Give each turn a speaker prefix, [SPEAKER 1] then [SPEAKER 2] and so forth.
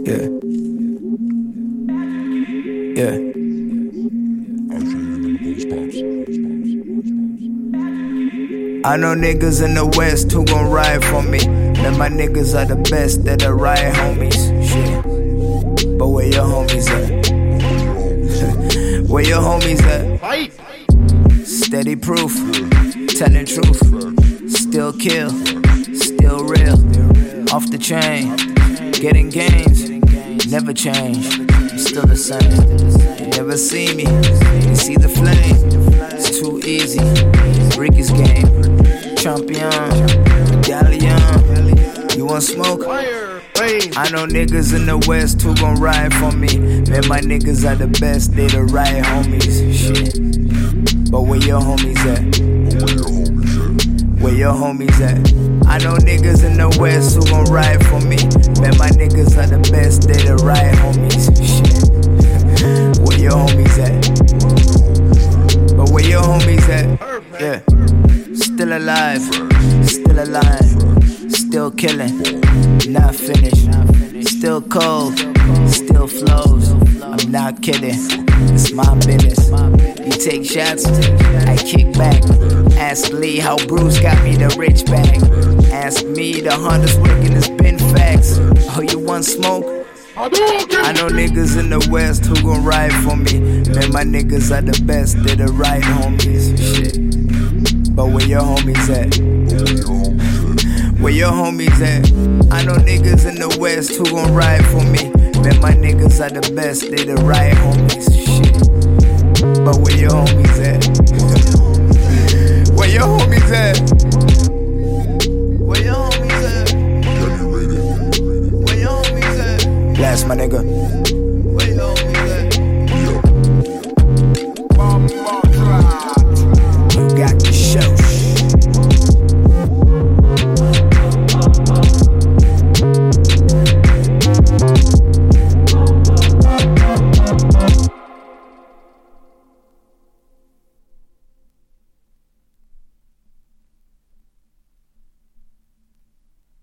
[SPEAKER 1] Yeah. Yeah. I know niggas in the West who gon' ride for me. Man, my niggas are the best, they're the right homies. Shit. But where your homies at? Where your homies at? Steady proof, telling truth. Still kill, still real. Off the chain, getting gains. Never change, I'm still the same. You never see me, you see the flame. It's too easy, Ricky's game. Champion, medallion. You want smoke? I know niggas in the West who gon' ride for me. Man, my niggas are the best, they the right homies. Shit. But where your homies at? Where your homies at? I know niggas in the West who gon' ride for me. Man, my niggas are the best, they the right homies. Shit. Where your homies at? But where your homies at? Yeah. Still alive, still killing, not finished, still cold, still flows. I'm not kidding, it's my business. You take shots, I kick back. Ask Lee how Bruce got me the rich bag. Ask me the Honda's working, it's been facts. Oh, you want smoke? I know niggas in the West who gon' ride for me. Man, my niggas are the best, they're the right homies. Shit. But where your homies at? Where your homies at? I know niggas in the West who gon' ride for me. Man, my niggas are the best, they the right homies. Shit. But where your homies at? Where your homies at? Where your homies at? Where your homies at? Blast my nigga.